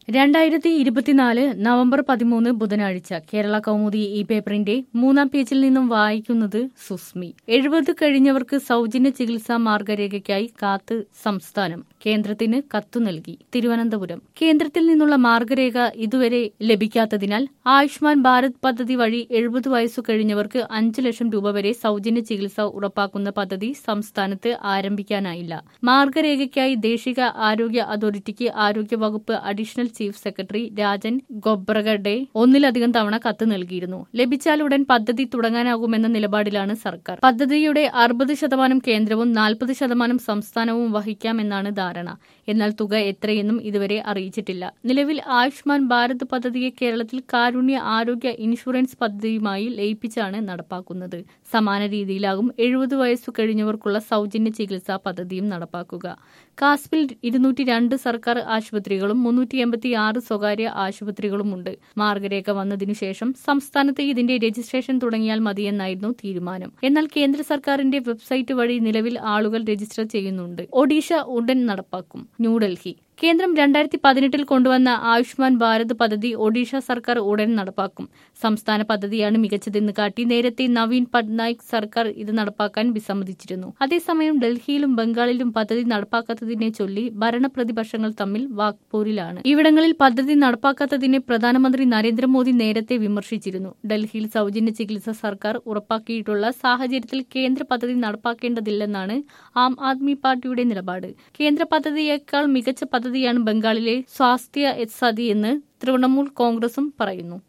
2024 November 13 ബുധനാഴ്ച കേരള കൗമുദി ഈ പേപ്പറിന്റെ 3-ാം പേജിൽ നിന്നും വായിക്കുന്നത് സുസ്മി. 70 കഴിഞ്ഞവർക്ക് സൗജന്യ ചികിത്സാ മാർഗരേഖയ്ക്കായി കാത്ത് സംസ്ഥാനം കേന്ദ്രത്തിന് കത്തു നൽകി. തിരുവനന്തപുരം. കേന്ദ്രത്തിൽ നിന്നുള്ള മാർഗരേഖ ഇതുവരെ ലഭിക്കാത്തതിനാൽ ആയുഷ്മാൻ ഭാരത് പദ്ധതി വഴി 70 വയസ്സു കഴിഞ്ഞവർക്ക് 5 ലക്ഷം രൂപ വരെ സൗജന്യ ചികിത്സ ഉറപ്പാക്കുന്ന പദ്ധതി സംസ്ഥാനത്ത് ആരംഭിക്കാനായില്ല. മാർഗരേഖയ്ക്കായി ദേശീയ ആരോഗ്യ അതോറിറ്റിക്ക് ആരോഗ്യവകുപ്പ് additional chief secretary Rajan Khobragade ഒന്നിലധികം തവണ കത്ത് നൽകിയിരുന്നു. ലഭിച്ചാലുടൻ പദ്ധതി തുടങ്ങാനാകുമെന്ന നിലപാടിലാണ് സർക്കാർ. പദ്ധതിയുടെ 60% കേന്ദ്രവും 40% സംസ്ഥാനവും വഹിക്കാമെന്നാണ് ധാരണ. എന്നാൽ തുക എത്രയെന്നും ഇതുവരെ അറിയിച്ചിട്ടില്ല. നിലവിൽ ആയുഷ്മാൻ ഭാരത് പദ്ധതിയെ കേരളത്തിൽ കാരുണ്യ ആരോഗ്യ ഇൻഷുറൻസ് പദ്ധതിയുമായി ലയിപ്പിച്ചാണ് നടപ്പാക്കുന്നത്. സമാന രീതിയിലാകും 70 വയസ്സു കഴിഞ്ഞവർക്കുള്ള സൗജന്യ ചികിത്സാ പദ്ധതിയും നടപ്പാക്കുക. കാസ്പിൽ 202 സർക്കാർ ആശുപത്രികളും 386 സ്വകാര്യ ആശുപത്രികളുമുണ്ട്. മാർഗരേഖ വന്നതിനുശേഷം സംസ്ഥാനത്ത് ഇതിന്റെ രജിസ്ട്രേഷൻ തുടങ്ങിയാൽ മതിയെന്നായിരുന്നു തീരുമാനം. എന്നാൽ കേന്ദ്ര സർക്കാരിന്റെ വെബ്സൈറ്റ് വഴി നിലവിൽ ആളുകൾ രജിസ്റ്റർ ചെയ്യുന്നുണ്ട്. ഒഡീഷ ഉടൻ നടപ്പാക്കും. ന്യൂഡൽഹി. കേന്ദ്രം 2018 കൊണ്ടുവന്ന ആയുഷ്മാൻ ഭാരത് പദ്ധതി ഒഡീഷ സർക്കാർ ഉടൻ നടപ്പാക്കും. സംസ്ഥാന പദ്ധതിയാണ് മികച്ചതെന്ന് കാട്ടി നേരത്തെ നവീൻ പട്നായിക് സർക്കാർ ഇത് നടപ്പാക്കാൻ വിസമ്മതിച്ചിരുന്നു. അതേസമയം ഡൽഹിയിലും ബംഗാളിലും പദ്ധതി നടപ്പാക്കാത്തതിനെ ചൊല്ലി ഭരണപ്രതിപക്ഷങ്ങൾ തമ്മിൽ വാക്പോരിലാണ്. ഇവിടങ്ങളിൽ പദ്ധതി നടപ്പാക്കാത്തതിനെ പ്രധാനമന്ത്രി നരേന്ദ്രമോദി നേരത്തെ വിമർശിച്ചിരുന്നു. ഡൽഹിയിൽ സൗജന്യ ചികിത്സ സർക്കാർ ഉറപ്പാക്കിയിട്ടുള്ള സാഹചര്യത്തിൽ കേന്ദ്ര പദ്ധതി നടപ്പാക്കേണ്ടതില്ലെന്നാണ് ആം ആദ്മി പാർട്ടിയുടെ നിലപാട്. കേന്ദ്ര പദ്ധതിയേക്കാൾ മികച്ച പദ്ധതിയാണ് ബംഗാളിലെ സ്വാസ്ഥ്യ സാഥി എന്ന് തൃണമൂൽ കോൺഗ്രസും പറയുന്നു.